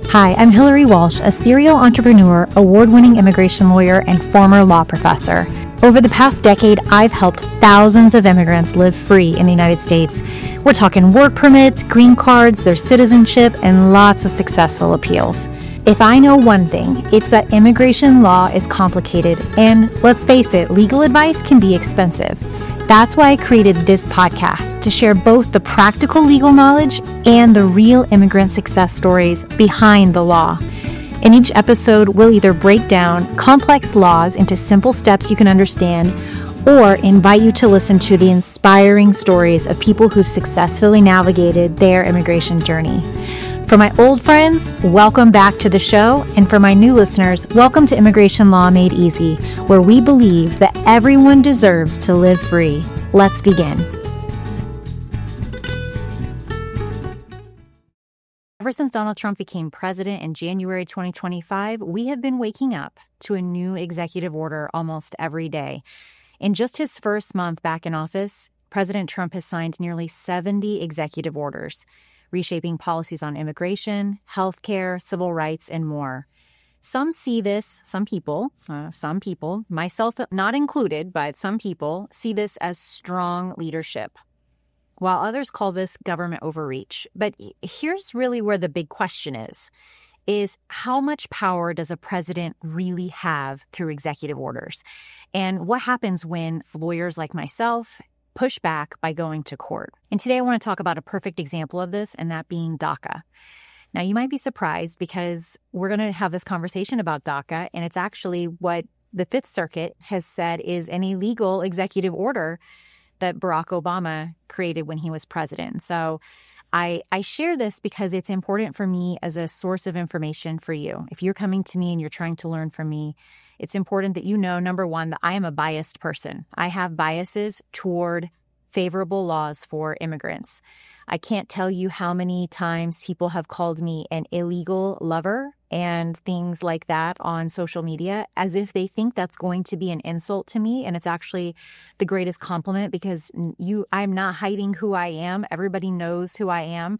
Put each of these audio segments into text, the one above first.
Hi, I'm Hillary Walsh, a serial entrepreneur, award-winning immigration lawyer, and former law professor. Over the past decade, I've helped thousands of immigrants live free in the United States. We're talking work permits, green cards, their citizenship, and lots of successful appeals. If I know one thing, it's that immigration law is complicated, and let's face it, legal advice can be expensive. That's why I created this podcast, to share both the practical legal knowledge and the real immigrant success stories behind the law. In each episode, we'll either break down complex laws into simple steps you can understand, or invite you to listen to the inspiring stories of people who successfully navigated their immigration journey. For my old friends, welcome back to the show. And for my new listeners, welcome to Immigration Law Made Easy, where we believe that everyone deserves to live free. Let's begin. Ever since Donald Trump became president in January 2025, we have been waking up to a new executive order almost every day. In just his first month back in office, President Trump has signed nearly 70 executive orders, reshaping policies on immigration, healthcare, civil rights, and more. Some people, myself not included, but some people see this as strong leadership, while others call this government overreach. But here's really where the big question is how much power does a president really have through executive orders? And what happens when lawyers like myself push back by going to court? And today I want to talk about a perfect example of this, and that being DACA. Now, you might be surprised because we're going to have this conversation about DACA, and it's actually what the Fifth Circuit has said is an illegal executive order that Barack Obama created when he was president. So I share this because it's important for me as a source of information for you. If you're coming to me and you're trying to learn from me, it's important that you know, number one, that I am a biased person. I have biases toward favorable laws for immigrants. I can't tell you how many times people have called me an illegal lover and things like that on social media, as if they think that's going to be an insult to me. And it's actually the greatest compliment, because I'm not hiding who I am. Everybody knows who I am.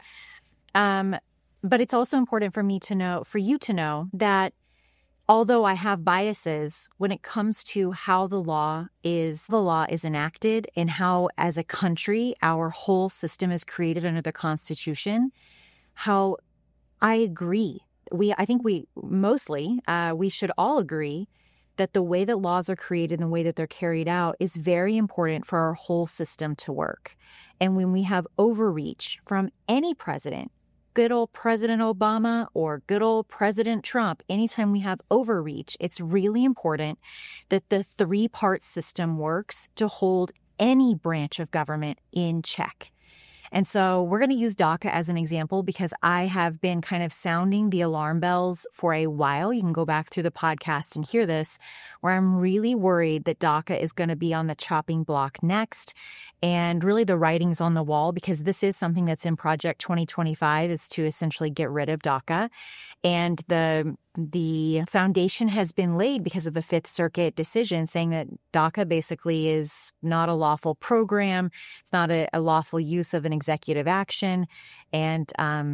But it's also important for you to know that although I have biases when it comes to how the law is enacted and how, as a country, our whole system is created under the Constitution, how I agree. I think we should all agree that the way that laws are created and the way that they're carried out is very important for our whole system to work. And when we have overreach from any president, good old President Obama or good old President Trump, anytime we have overreach, it's really important that the three-part system works to hold any branch of government in check. And so we're going to use DACA as an example because I have been kind of sounding the alarm bells for a while. You can go back through the podcast and hear this, where I'm really worried that DACA is going to be on the chopping block next. And really the writing's on the wall, because this is something that's in Project 2025, is to essentially get rid of DACA. And the foundation has been laid because of the Fifth Circuit decision saying that DACA basically is not a lawful program. It's not a lawful use of an executive action. And,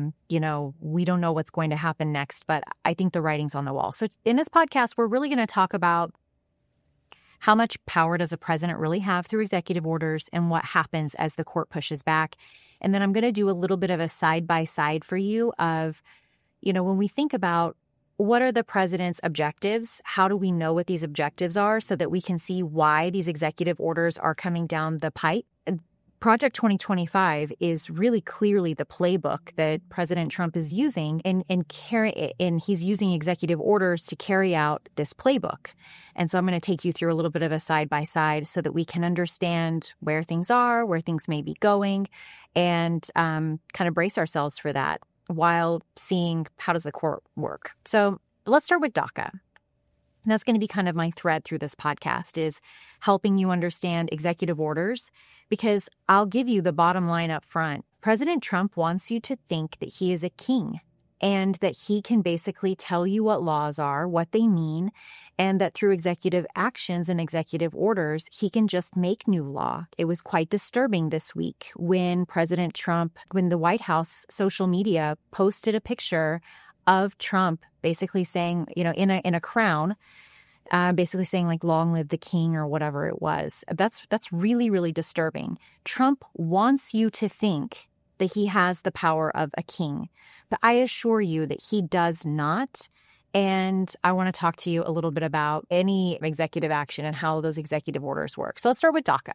we don't know what's going to happen next, but I think the writing's on the wall. So in this podcast, we're really going to talk about how much power does a president really have through executive orders and what happens as the court pushes back. And then I'm going to do a little bit of a side-by-side for you of, when we think about what are the president's objectives, how do we know what these objectives are so that we can see why these executive orders are coming down the pipe? Project 2025 is really clearly the playbook that President Trump is using, and he's using executive orders to carry out this playbook. And so I'm going to take you through a little bit of a side-by-side so that we can understand where things are, where things may be going, and kind of brace ourselves for that while seeing how does the court work. So let's start with DACA. And that's going to be kind of my thread through this podcast, is helping you understand executive orders, because I'll give you the bottom line up front. President Trump wants you to think that he is a king and that he can basically tell you what laws are, what they mean, and that through executive actions and executive orders, he can just make new law. It was quite disturbing this week when President Trump, when the White House social media posted a picture of Trump basically saying, in a crown, basically saying like, long live the king or whatever it was. That's really, really disturbing. Trump wants you to think that he has the power of a king, but I assure you that he does not. And I want to talk to you a little bit about any executive action and how those executive orders work. So let's start with DACA.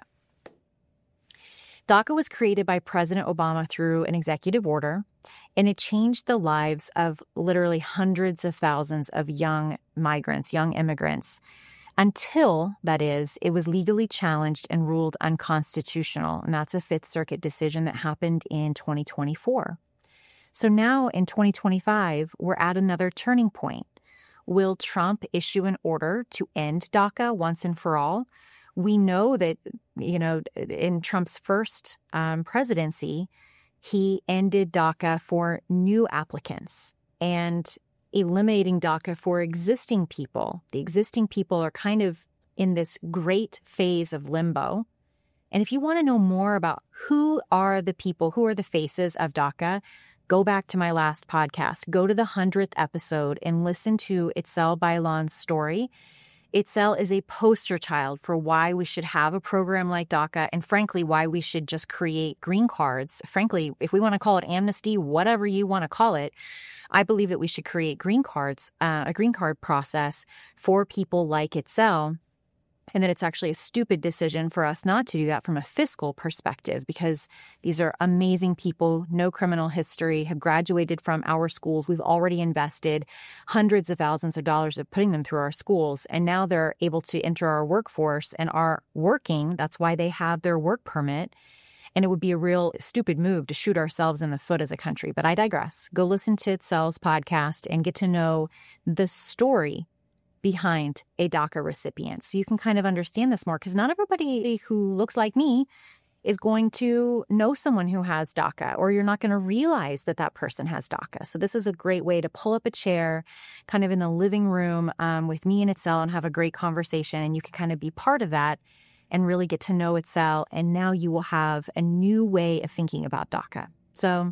DACA was created by President Obama through an executive order, and it changed the lives of literally hundreds of thousands of young migrants, young immigrants, until, that is, it was legally challenged and ruled unconstitutional. And that's a Fifth Circuit decision that happened in 2024. So now in 2025, we're at another turning point. Will Trump issue an order to end DACA once and for all? We know that, in Trump's first presidency, he ended DACA for new applicants and eliminating DACA for existing people. The existing people are kind of in this great phase of limbo. And if you want to know more about who are the people, who are the faces of DACA, go back to my last podcast. Go to the 100th episode and listen to Itzel Bailon's story. Itzel is a poster child for why we should have a program like DACA and, frankly, why we should just create green cards. Frankly, if we want to call it amnesty, whatever you want to call it, I believe that we should create green cards, a green card process for people like Itzel. And that it's actually a stupid decision for us not to do that from a fiscal perspective, because these are amazing people, no criminal history, have graduated from our schools. We've already invested hundreds of thousands of dollars of putting them through our schools. And now they're able to enter our workforce and are working. That's why they have their work permit. And it would be a real stupid move to shoot ourselves in the foot as a country. But I digress. Go listen to Itzel's podcast and get to know the story behind a DACA recipient. So you can kind of understand this more, because not everybody who looks like me is going to know someone who has DACA, or you're not going to realize that that person has DACA. So this is a great way to pull up a chair kind of in the living room with me and Itzel and have a great conversation. And you can kind of be part of that and really get to know Itzel. And now you will have a new way of thinking about DACA. So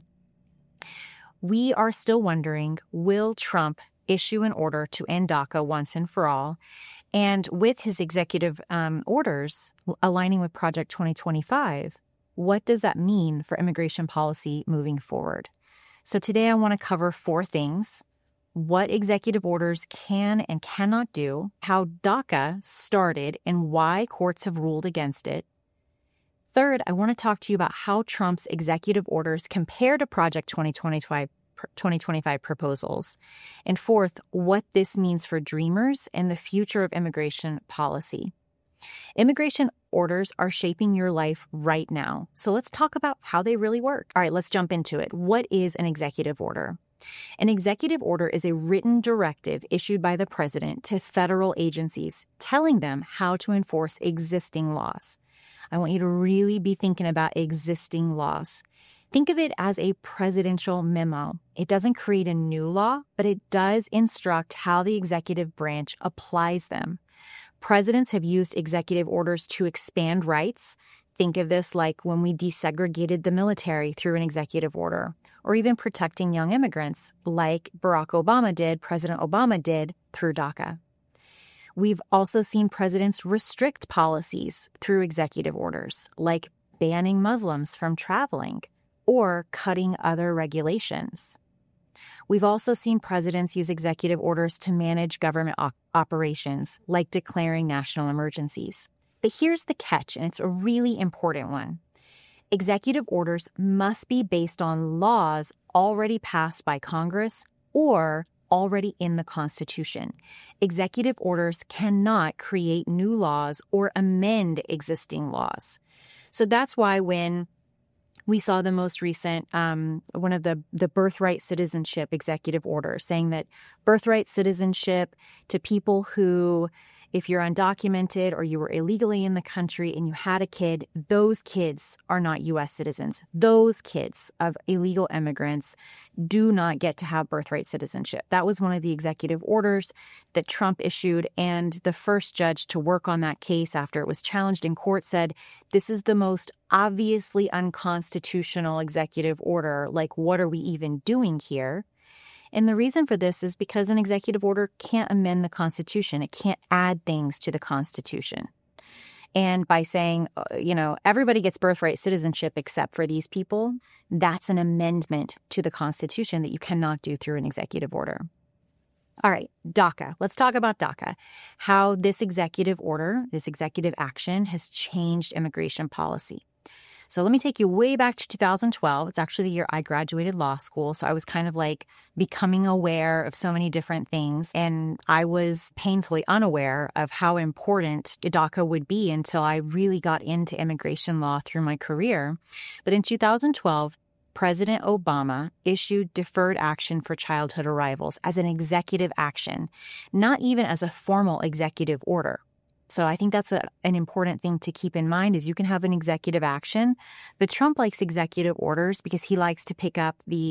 we are still wondering, will Trump issue an order to end DACA once and for all? And with his executive orders aligning with Project 2025, what does that mean for immigration policy moving forward? So today I want to cover 4 things: what executive orders can and cannot do, how DACA started and why courts have ruled against it. Third, I want to talk to you about how Trump's executive orders compare to Project 2025 proposals. And fourth, what this means for dreamers and the future of immigration policy. Immigration orders are shaping your life right now. So let's talk about how they really work. All right, let's jump into it. What is an executive order? An executive order is a written directive issued by the president to federal agencies telling them how to enforce existing laws. I want you to really be thinking about existing laws. Think of it as a presidential memo. It doesn't create a new law, but it does instruct how the executive branch applies them. Presidents have used executive orders to expand rights. Think of this like when we desegregated the military through an executive order, or even protecting young immigrants like Barack Obama did, President Obama did through DACA. We've also seen presidents restrict policies through executive orders, like banning Muslims from traveling or cutting other regulations. We've also seen presidents use executive orders to manage government operations, like declaring national emergencies. But here's the catch, and it's a really important one. Executive orders must be based on laws already passed by Congress or already in the Constitution. Executive orders cannot create new laws or amend existing laws. So that's why when we saw the most recent, one of the birthright citizenship executive order saying that birthright citizenship to people who, if you're undocumented or you were illegally in the country and you had a kid, those kids are not U.S. citizens. Those kids of illegal immigrants do not get to have birthright citizenship. That was one of the executive orders that Trump issued, and the first judge to work on that case after it was challenged in court said, this is the most obviously unconstitutional executive order. Like, what are we even doing here? And the reason for this is because an executive order can't amend the Constitution. It can't add things to the Constitution. And by saying, everybody gets birthright citizenship except for these people, that's an amendment to the Constitution that you cannot do through an executive order. All right, DACA. Let's talk about DACA, how this executive order, this executive action has changed immigration policy. So let me take you way back to 2012. It's actually the year I graduated law school. So I was kind of like becoming aware of so many different things. And I was painfully unaware of how important DACA would be until I really got into immigration law through my career. But in 2012, President Obama issued deferred action for childhood arrivals as an executive action, not even as a formal executive order. So I think that's an important thing to keep in mind is you can have an executive action, but Trump likes executive orders because he likes to pick up the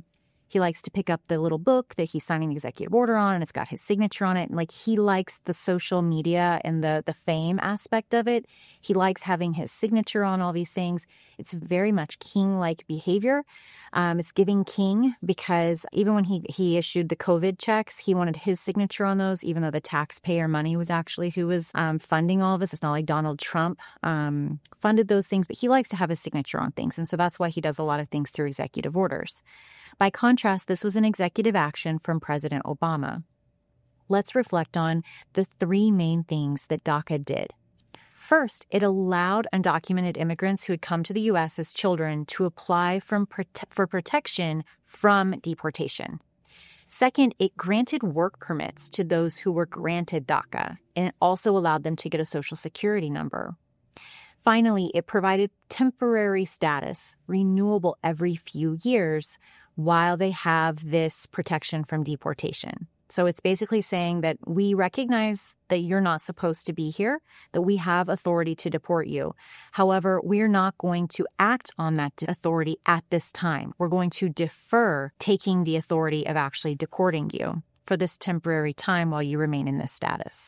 little book that he's signing the executive order on, and it's got his signature on it. And he likes the social media and the fame aspect of it. He likes having his signature on all these things. It's very much king-like behavior. It's giving king because even when he issued the COVID checks, he wanted his signature on those, even though the taxpayer money was actually who was funding all of this. It's not like Donald Trump funded those things, but he likes to have his signature on things. And so that's why he does a lot of things through executive orders. By contrast, this was an executive action from President Obama. Let's reflect on the three main things that DACA did. First, it allowed undocumented immigrants who had come to the U.S. as children to apply for protection from deportation. Second, it granted work permits to those who were granted DACA, and it also allowed them to get a Social Security number. Finally, it provided temporary status, renewable every few years, while they have this protection from deportation. So it's basically saying that we recognize that you're not supposed to be here, that we have authority to deport you. However, we're not going to act on that authority at this time. We're going to defer taking the authority of actually deporting you for this temporary time while you remain in this status.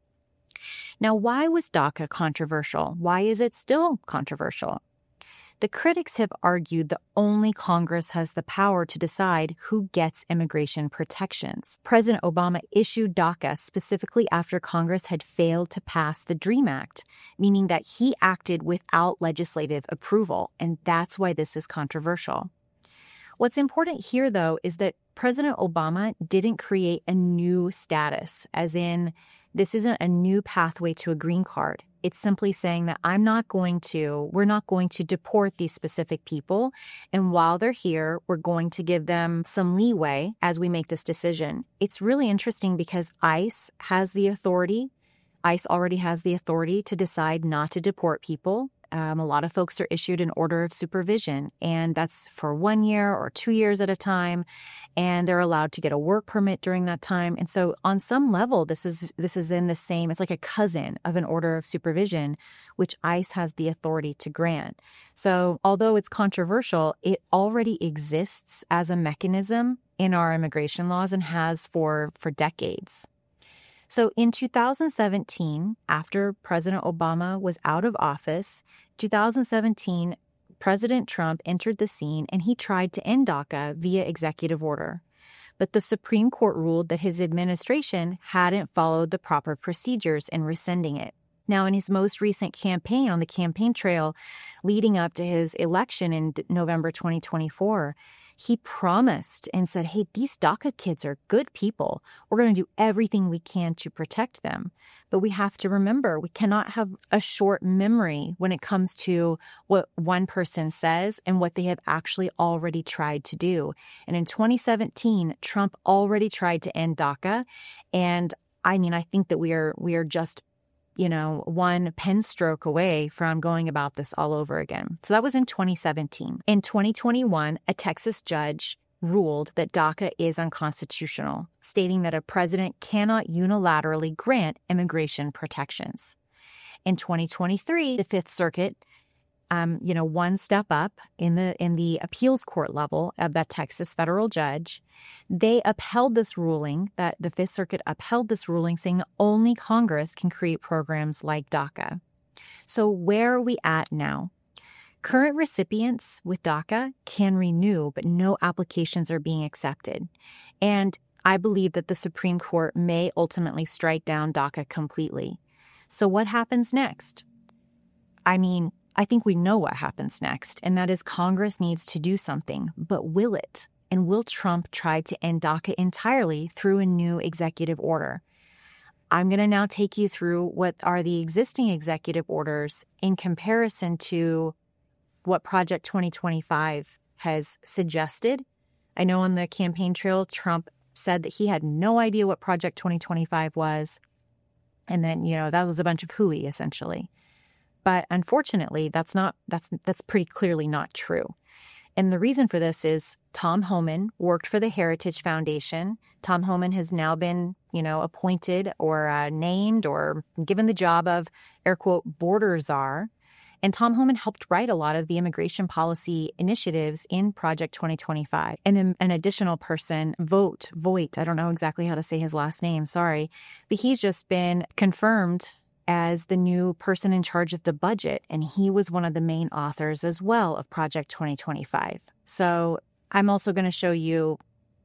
Now, why was DACA controversial? Why is it still controversial? The critics have argued that only Congress has the power to decide who gets immigration protections. President Obama issued DACA specifically after Congress had failed to pass the DREAM Act, meaning that he acted without legislative approval, and that's why this is controversial. What's important here, though, is that President Obama didn't create a new status, as in this isn't a new pathway to a green card. It's simply saying that we're not going to deport these specific people. And while they're here, we're going to give them some leeway as we make this decision. It's really interesting because ICE has the authority. ICE already has the authority to decide not to deport people. A lot of folks are issued an order of supervision, and that's for 1 year or 2 years at a time, and they're allowed to get a work permit during that time. And so on some level, this is in the same, it's like a cousin of an order of supervision, which ICE has the authority to grant. So although it's controversial, it already exists as a mechanism in our immigration laws and has for decades. So in 2017, after President Obama was out of office, 2017, President Trump entered the scene and he tried to end DACA via executive order. But the Supreme Court ruled that his administration hadn't followed the proper procedures in rescinding it. Now, in his most recent campaign on the campaign trail leading up to his election in November 2024, he promised and said, hey, these DACA kids are good people. We're going to do everything we can to protect them. But we have to remember, we cannot have a short memory when it comes to what one person says and what they have actually already tried to do. And in 2017, Trump already tried to end DACA. And I think that we are just one pen stroke away from going about this all over again. So that was in 2017. In 2021, a Texas judge ruled that DACA is unconstitutional, stating that a president cannot unilaterally grant immigration protections. In 2023, the Fifth Circuit, one step up in the appeals court level of that Texas federal judge, they upheld this ruling, that the Fifth Circuit upheld this ruling, saying that only Congress can create programs like DACA. So where are we at now? Current recipients with DACA can renew, but no applications are being accepted. And I believe that the Supreme Court may ultimately strike down DACA completely. So what happens next? I mean, I think we know what happens next, and that is Congress needs to do something. But will it? And will Trump try to end DACA entirely through a new executive order? I'm going to now take you through what are the existing executive orders in comparison to what Project 2025 has suggested. I know on the campaign trail, Trump said that he had no idea what Project 2025 was. And then, that was a bunch of hooey, essentially. But unfortunately, that's pretty clearly not true. And the reason for this is Tom Homan worked for the Heritage Foundation. Tom Homan has now been, appointed or named or given the job of, air quote, border czar. And Tom Homan helped write a lot of the immigration policy initiatives in Project 2025. And an additional person, Voigt, I don't know exactly how to say his last name, sorry, but he's just been confirmed as the new person in charge of the budget. And he was one of the main authors as well of Project 2025. So I'm also going to show you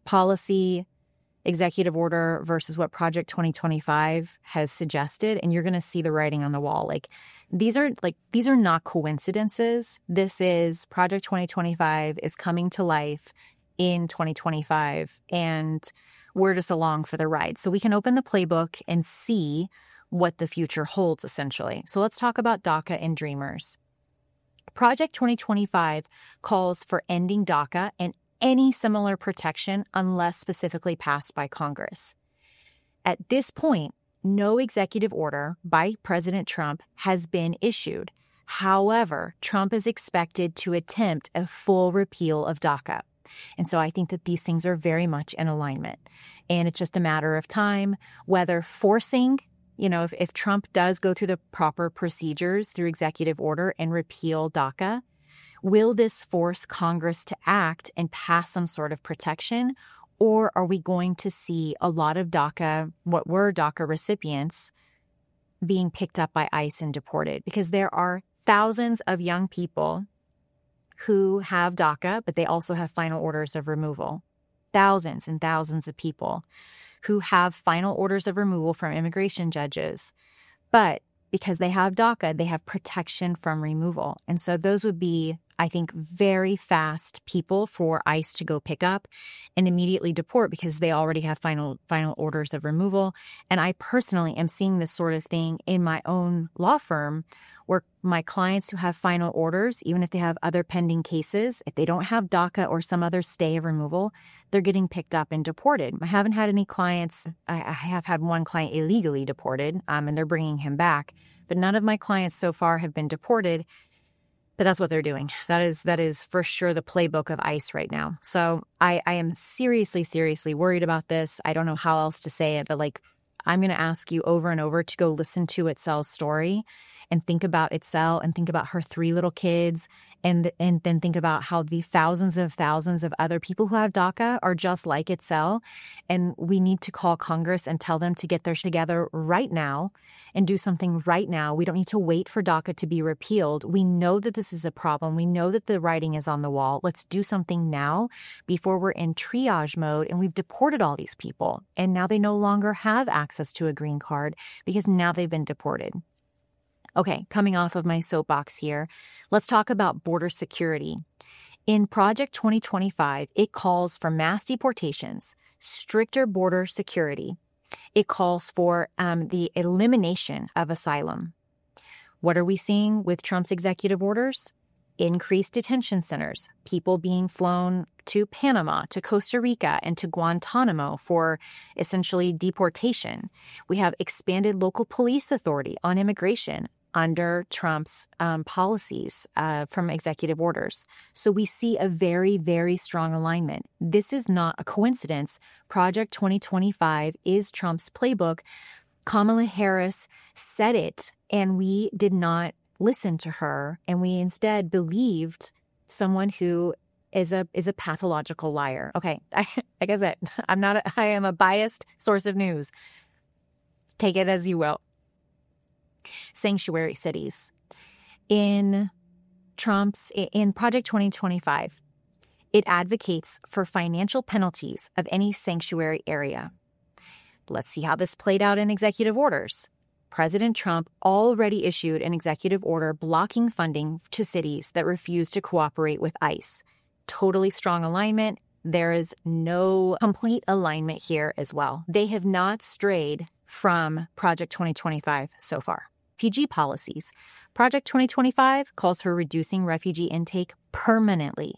policy executive order versus what Project 2025 has suggested. And you're going to see the writing on the wall. These are not coincidences. This is Project 2025 is coming to life in 2025. And we're just along for the ride. So we can open the playbook and see what the future holds, essentially. So let's talk about DACA and Dreamers. Project 2025 calls for ending DACA and any similar protection unless specifically passed by Congress. At this point, no executive order by President Trump has been issued. However, Trump is expected to attempt a full repeal of DACA. And so I think that these things are very much in alignment. And it's just a matter of time, whether forcing, if Trump does go through the proper procedures through executive order and repeal DACA, will this force Congress to act and pass some sort of protection? Or are we going to see a lot of DACA, what were DACA recipients, being picked up by ICE and deported? Because there are thousands of young people who have DACA, but they also have final orders of removal. Thousands and thousands of people who have final orders of removal from immigration judges. But because they have DACA, they have protection from removal. And so those would be, I think, very fast people for ICE to go pick up and immediately deport because they already have final orders of removal. And I personally am seeing this sort of thing in my own law firm where my clients who have final orders, even if they have other pending cases, if they don't have DACA or some other stay of removal, they're getting picked up and deported. I haven't had any clients. I have had one client illegally deported, and they're bringing him back. But none of my clients so far have been deported. But that's what they're doing. That is for sure the playbook of ICE right now. So I am seriously worried about this. I don't know how else to say it, but I'm going to ask you over and over to go listen to Itzel's story and think about Itzel and think about her 3 little kids and then think about how the thousands of other people who have DACA are just like Itzel. And we need to call Congress and tell them to get their shit together right now and do something right now. We don't need to wait for DACA to be repealed. We know that this is a problem. We know that the writing is on the wall. Let's do something now before we're in triage mode and we've deported all these people. And now they no longer have access to a green card because now they've been deported. Okay, coming off of my soapbox here, let's talk about border security. In Project 2025, it calls for mass deportations, stricter border security. It calls for the elimination of asylum. What are we seeing with Trump's executive orders? Increased detention centers, people being flown to Panama, to Costa Rica, and to Guantanamo for essentially deportation. We have expanded local police authority on immigration under Trump's policies from executive orders. So we see a very, very strong alignment. This is not a coincidence. Project 2025 is Trump's playbook. Kamala Harris said it, and we did not listen to her, and we instead believed someone who is a pathological liar. Okay, like I said, I am a biased source of news. Take it as you will. Sanctuary cities. In in Project 2025, it advocates for financial penalties of any sanctuary area. Let's see how this played out in executive orders. President Trump already issued an executive order blocking funding to cities that refuse to cooperate with ICE. Totally strong alignment. There is no complete alignment here as well. They have not strayed from Project 2025 so far. Refugee policies. Project 2025 calls for reducing refugee intake permanently.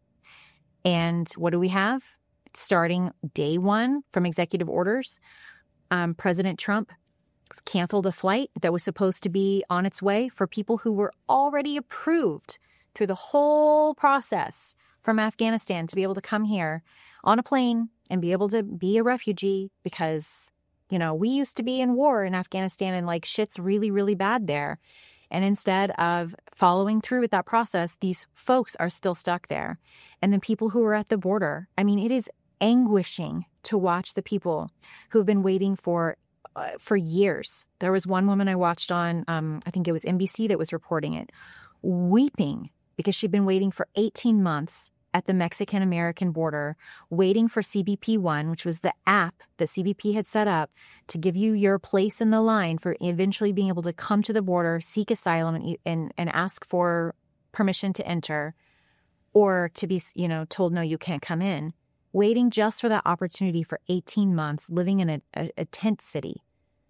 And what do we have? Starting day one from executive orders, President Trump canceled a flight that was supposed to be on its way for people who were already approved through the whole process from Afghanistan to be able to come here on a plane and be able to be a refugee because, you know, we used to be in war in Afghanistan and like shit's really, really bad there. And instead of following through with that process, these folks are still stuck there. And then people who are at the border, I mean, it is anguishing to watch the people who've been waiting for years. There was one woman I watched on, I think it was NBC that was reporting it, weeping because she'd been waiting for 18 months at the Mexican-American border, waiting for CBP One, which was the app that CBP had set up to give you your place in the line for eventually being able to come to the border, seek asylum, and ask for permission to enter, or to be, told, no, you can't come in. Waiting just for that opportunity for 18 months, living in a tent city.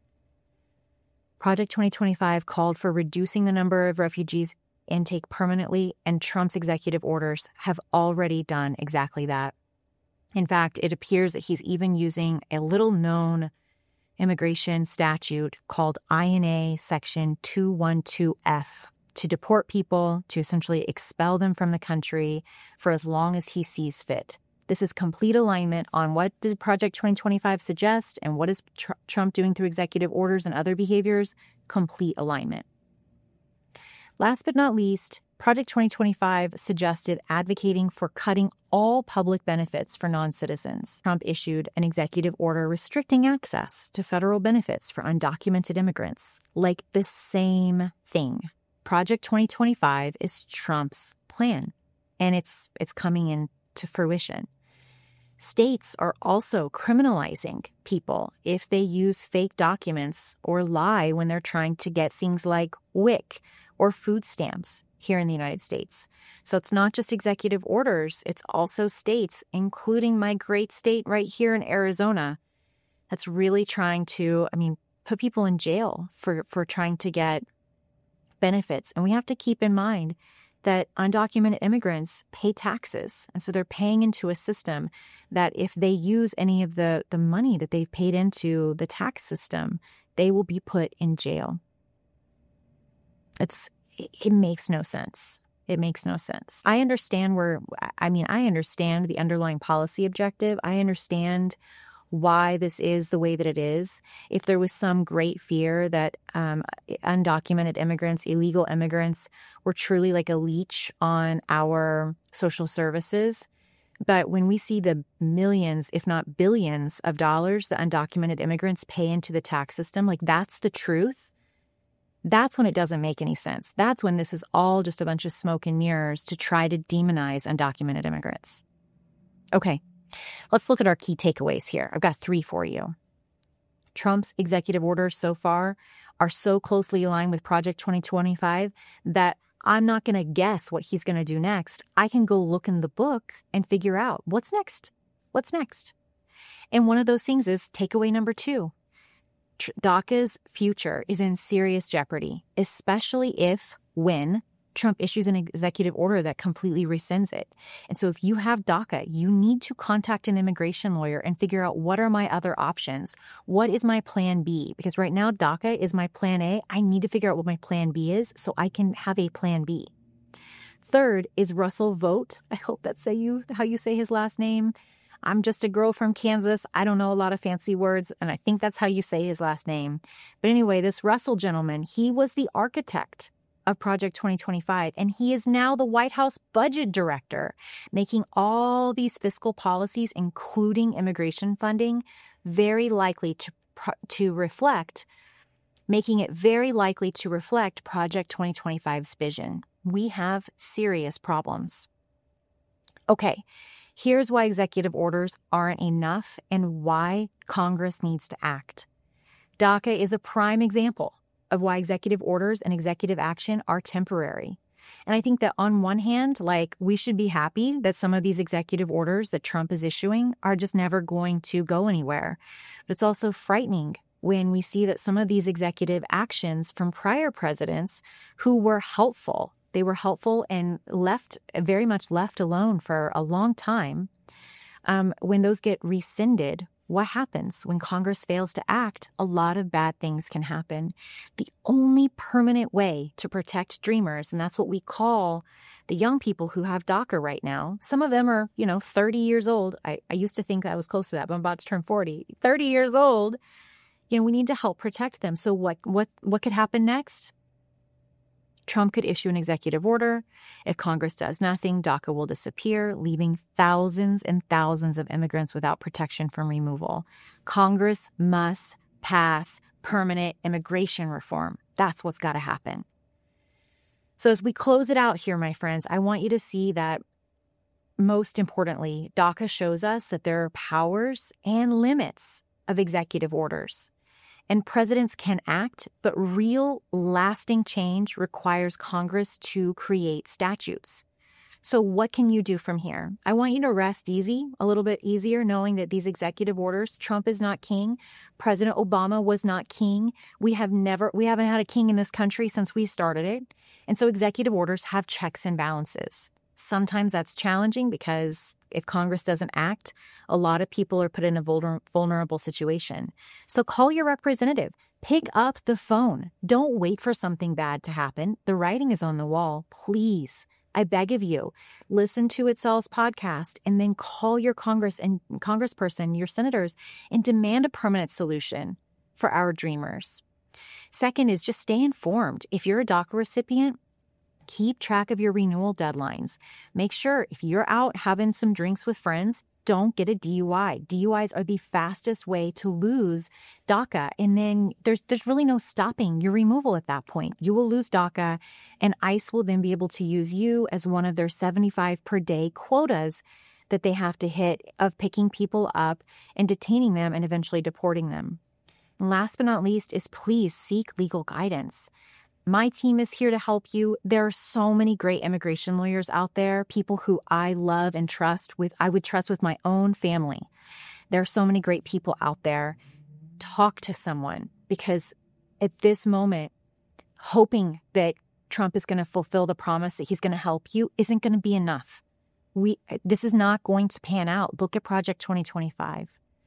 Project 2025 called for reducing the number of refugees intake permanently, and Trump's executive orders have already done exactly that. In fact, it appears that he's even using a little-known immigration statute called INA Section 212F to deport people, to essentially expel them from the country for as long as he sees fit. This is complete alignment on what did Project 2025 suggest and what is Trump doing through executive orders and other behaviors. Complete alignment. Last but not least, Project 2025 suggested advocating for cutting all public benefits for non-citizens. Trump issued an executive order restricting access to federal benefits for undocumented immigrants. Like the same thing. Project 2025 is Trump's plan, and it's coming into fruition. States are also criminalizing people if they use fake documents or lie when they're trying to get things like WIC or food stamps here in the United States. So it's not just executive orders, it's also states, including my great state right here in Arizona, that's really trying to, put people in jail for trying to get benefits. And we have to keep in mind that undocumented immigrants pay taxes. And so they're paying into a system that if they use any of the money that they've paid into the tax system, they will be put in jail. It makes no sense. It makes no sense. I understand I understand the underlying policy objective. I understand why this is the way that it is. If there was some great fear that undocumented immigrants, illegal immigrants were truly like a leech on our social services. But when we see the millions, if not billions of dollars that undocumented immigrants pay into the tax system, like that's the truth. That's when it doesn't make any sense. That's when this is all just a bunch of smoke and mirrors to try to demonize undocumented immigrants. Okay. Let's look at our key takeaways here. I've got 3 for you. Trump's executive orders so far are so closely aligned with Project 2025 that I'm not going to guess what he's going to do next. I can go look in the book and figure out what's next. What's next? And one of those things is takeaway number 2. DACA's future is in serious jeopardy, especially when Trump issues an executive order that completely rescinds it. And so if you have DACA, you need to contact an immigration lawyer and figure out, what are my other options? What is my plan B? Because right now DACA is my plan A. I need to figure out what my plan B is so I can have a plan B. Third is Russell Vought. I hope that's how you say his last name. I'm just a girl from Kansas. I don't know a lot of fancy words, and I think that's how you say his last name. But anyway, this Russell gentleman, he was the architect of Project 2025, and he is now the White House budget director, making all these fiscal policies, including immigration funding, very likely to reflect making it very likely to reflect Project 2025's vision. We have serious problems. Okay, here's why executive orders aren't enough and why Congress needs to act. DACA is a prime example of why executive orders and executive action are temporary. And I think that on one hand, we should be happy that some of these executive orders that Trump is issuing are just never going to go anywhere. But it's also frightening when we see that some of these executive actions from prior presidents who were helpful, they were helpful and very much left alone for a long time. When those get rescinded, what happens? When Congress fails to act, a lot of bad things can happen. The only permanent way to protect dreamers, and that's what we call the young people who have DACA right now. Some of them are, 30 years old. I used to think I was close to that, but I'm about to turn 40. 30 years old. We need to help protect them. So what could happen next? Trump could issue an executive order. If Congress does nothing, DACA will disappear, leaving thousands and thousands of immigrants without protection from removal. Congress must pass permanent immigration reform. That's what's got to happen. So as we close it out here, my friends, I want you to see that, most importantly, DACA shows us that there are powers and limits of executive orders. And presidents can act, but real lasting change requires Congress to create statutes. So what can you do from here? I want you to rest easy, a little bit easier, knowing that these executive orders, Trump is not king. President Obama was not king. We haven't had a king in this country since we started it. And so executive orders have checks and balances. Sometimes that's challenging because if Congress doesn't act, a lot of people are put in a vulnerable situation. So call your representative. Pick up the phone. Don't wait for something bad to happen. The writing is on the wall. Please, I beg of you, listen to It's All's podcast and then call your congressperson, your senators, and demand a permanent solution for our dreamers. Second is just stay informed. If you're a DACA recipient, keep track of your renewal deadlines. Make sure if you're out having some drinks with friends, don't get a DUI. DUIs are the fastest way to lose DACA. And then there's really no stopping your removal at that point. You will lose DACA, and ICE will then be able to use you as one of their 75 per day quotas that they have to hit of picking people up and detaining them and eventually deporting them. And last but not least is please seek legal guidance. My team is here to help you. There are so many great immigration lawyers out there, people who I love and I would trust with my own family. There are so many great people out there. Talk to someone, because at this moment, hoping that Trump is going to fulfill the promise that he's going to help you isn't going to be enough. This is not going to pan out. Look at Project 2025.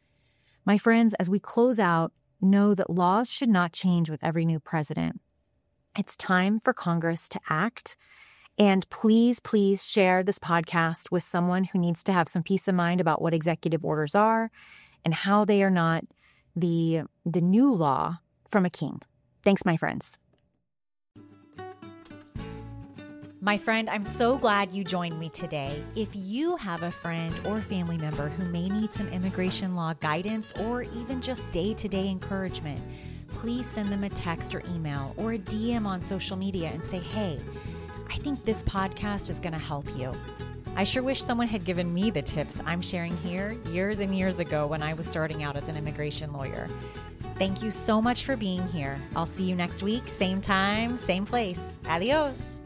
My friends, as we close out, know that laws should not change with every new president. It's time for Congress to act. And please, please share this podcast with someone who needs to have some peace of mind about what executive orders are and how they are not the new law from a king. Thanks, my friends. My friend, I'm so glad you joined me today. If you have a friend or family member who may need some immigration law guidance or even just day-to-day encouragement, please send them a text or email or a DM on social media and say, hey, I think this podcast is going to help you. I sure wish someone had given me the tips I'm sharing here years and years ago when I was starting out as an immigration lawyer. Thank you so much for being here. I'll see you next week, same time, same place. Adios.